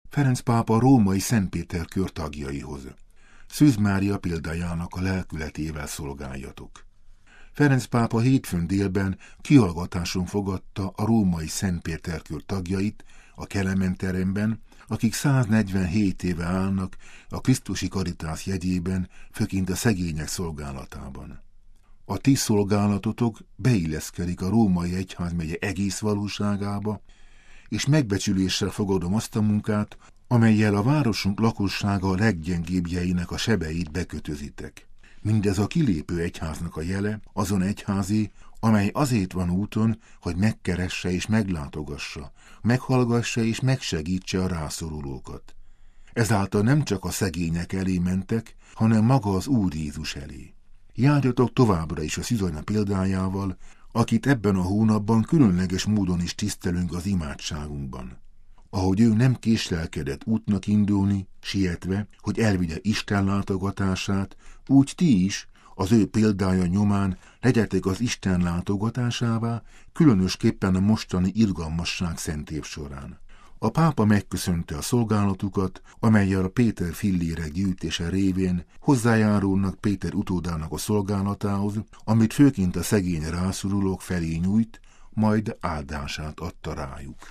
Ferenc pápa római Szentpéter kör tagjaihoz. Szűz Mária példájának a lelkületével szolgáljatok. Ferenc pápa hétfőn délben kihallgatáson fogadta a római Szentpéter kör tagjait a Kelemen teremben, akik 147 éve állnak a Krisztusi Karitás jegyében, főként a szegények szolgálatában. A ti szolgálatotok beilleszkedik a római egyházmegye egész valóságába, és megbecsüléssel fogadom azt a munkát, amellyel a városunk lakossága leggyengébbjeinek a sebeit bekötözitek. Mindez a kilépő egyháznak a jele, azon egyházi, amely azért van úton, hogy megkeresse és meglátogassa, meghallgassa és megsegítse a rászorulókat. Ezáltal nem csak a szegények elé mentek, hanem maga az Úr Jézus elé. Járjatok továbbra is a Szűzanya példájával, akit ebben a hónapban különleges módon is tisztelünk az imádságunkban. Ahogy ő nem késlelkedett útnak indulni, sietve, hogy elvigye Isten látogatását, úgy ti is, az ő példája nyomán legyetek az Isten látogatásává, különösképpen a mostani irgalmasság szent év során. A pápa megköszönte a szolgálatukat, amellyel a Péter fillérek gyűjtése révén hozzájárulnak Péter utódának a szolgálatához, amit főként a szegény rászorulók felé nyújt, majd áldását adta rájuk.